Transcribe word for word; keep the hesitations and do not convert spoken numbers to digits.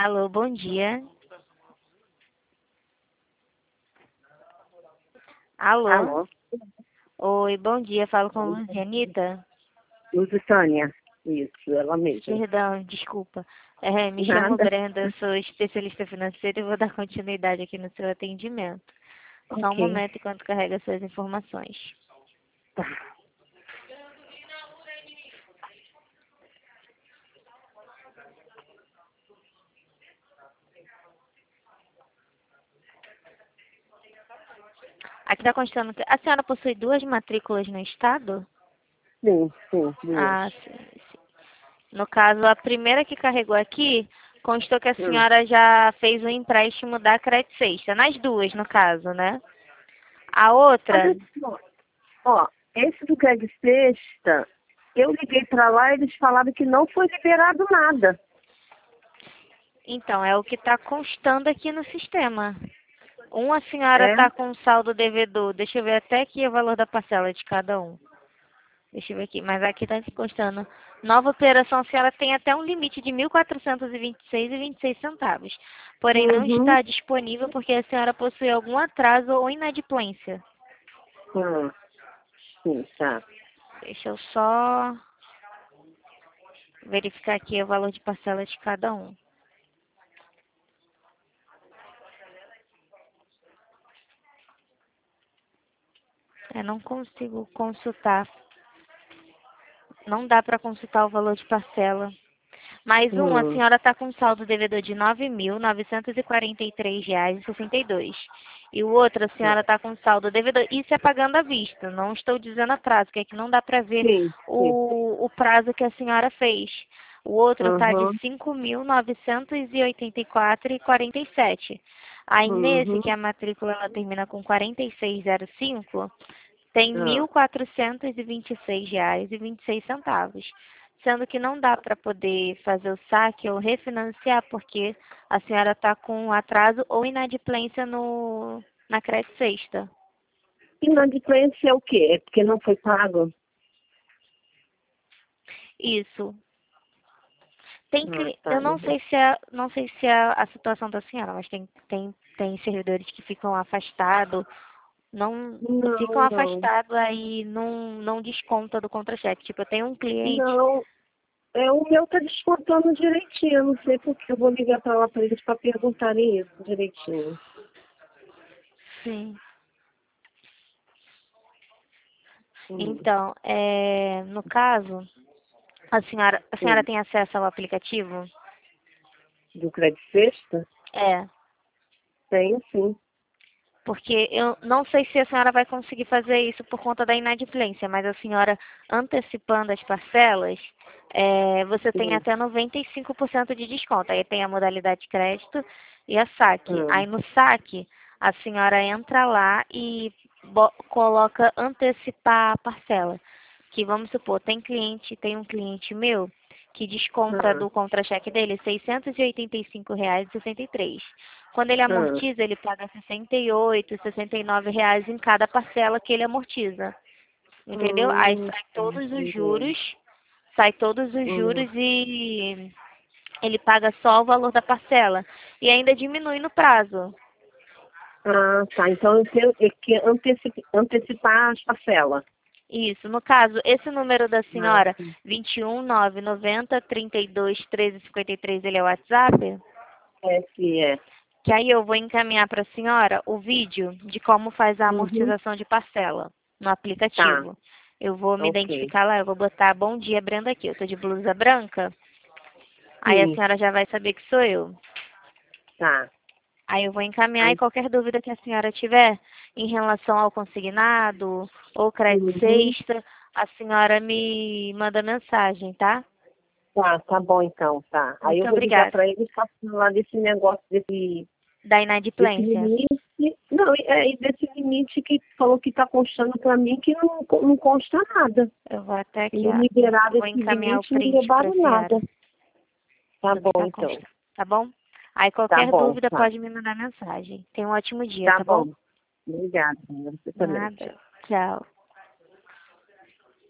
Alô, bom dia. Alô? Alô? Oi, bom dia. Falo com Luzianita? Luzitânia. Isso, ela mesma. Perdão, desculpa. É, me chamo Nada. Brenda, sou especialista financeira e vou dar continuidade aqui no seu atendimento. Só um Ok. momento enquanto carrega suas informações. Tá. Aqui está constando que a senhora possui duas matrículas no estado? Sim, sim, duas. Ah, sim, sim. No caso, a primeira que carregou aqui, constou que a Hum. senhora já fez o empréstimo da Credit Sexta, nas duas, no caso, né? A outra, Olha só, ó, esse do Crédito Sexta, eu liguei pra lá e eles falaram que não foi liberado nada. então, é o que está constando aqui no sistema. Um, a senhora É? está com saldo devedor. Deixa eu ver até aqui o valor da parcela de cada um. Deixa eu ver aqui. Mas aqui está constando. Nova operação, a senhora tem até um limite de mil quatrocentos e vinte e seis reais e vinte e seis centavos. Porém, não Uhum. está disponível porque a senhora possui algum atraso ou inadimplência. Hum. Sim, tá. Deixa eu só verificar aqui o valor de parcela de cada um. Eu não consigo consultar. Não dá para consultar o valor de parcela. Mais um, a Hum. senhora está com um saldo devedor de nove mil novecentos e quarenta e três reais e sessenta e dois. E o outro, a senhora Tá. está com saldo devedor, isso é pagando à vista, não estou dizendo atraso, que aqui não dá para ver Sim, sim. o, o prazo que a senhora fez. O outro está de Uhum. cinco mil novecentos e oitenta e quatro reais e quarenta e sete. Aí nesse, Uhum. que a matrícula ela termina com quarenta e seis zero cinco, tem Ah. mil quatrocentos e vinte e seis reais e vinte e seis centavos, sendo que não dá para poder fazer o saque ou refinanciar porque a senhora está com atraso ou inadimplência no, na Credit Sexta. Inadimplência é o quê? É porque não foi pago? Isso. Tem Ah, cli- tá. eu não sei se é, não sei se é a situação da senhora, mas tem, tem, tem servidores que ficam afastados, não ficam Não, não. afastados aí não, não desconta do contra-cheque. Tipo, eu tenho um cliente. Não, é, o meu tá descontando direitinho. Eu não sei porque eu vou ligar pra lá pra eles pra perguntarem isso direitinho. Sim. Hum. Então, é, no caso, a senhora, a senhora Sim. tem acesso ao aplicativo? Do Crédito Sexta? É, Tem, sim. porque eu não sei se a senhora vai conseguir fazer isso por conta da inadimplência, mas a senhora antecipando as parcelas, é, você tem Sim. até noventa e cinco por cento de desconto. Aí tem a modalidade de crédito e a saque. Hum. Aí no saque, a senhora entra lá e bo- coloca antecipar a parcela. Que vamos supor, tem cliente, tem um cliente meu que desconta Hum. do contra-cheque dele seiscentos e oitenta e cinco reais e sessenta e três. Quando ele Hum. amortiza, ele paga sessenta e oito, sessenta e nove reais em cada parcela que ele amortiza. Entendeu? Aí Hum. sai todos os Entendi. juros, sai todos os Hum. juros e ele paga só o valor da parcela. E ainda diminui no prazo. Ah, tá. Então eu tenho é que anteci- antecipar as parcelas. Isso. No caso, esse número da Ah, senhora, sim. vinte e um, nove, noventa, trinta e dois, treze, cinquenta e três, ele é o WhatsApp? É, sim, é. Que aí eu vou encaminhar para a senhora o vídeo de como faz a Uhum. amortização de parcela no Tá. aplicativo. Eu vou me Ok. identificar lá, eu vou botar bom dia, Brenda aqui. Eu tô de blusa branca, aí a Sim. senhora já vai saber que sou eu. Tá. Aí eu vou encaminhar e Aí, qualquer dúvida que a senhora tiver em relação ao consignado ou crédito uhum. sexta, a senhora me manda mensagem, tá? Tá, tá bom então, tá. Aí Muito eu vou ligar obrigada. pra ele e faço lá desse negócio, desse, Da desse inadimplência. limite. Não, é e desse limite que falou que tá constando pra mim que não, não consta nada. Eu vou até aqui, Eles ó. liberaram Vou esse encaminhar o limite e não print para levaram a senhora nada. Tá do que bom está então. constando, tá bom? Aí Tá qualquer bom, dúvida tá. pode me mandar mensagem. Tenha um ótimo dia, Tá tá bom? bom. Obrigada. Você também. Nada. Tchau. Tchau.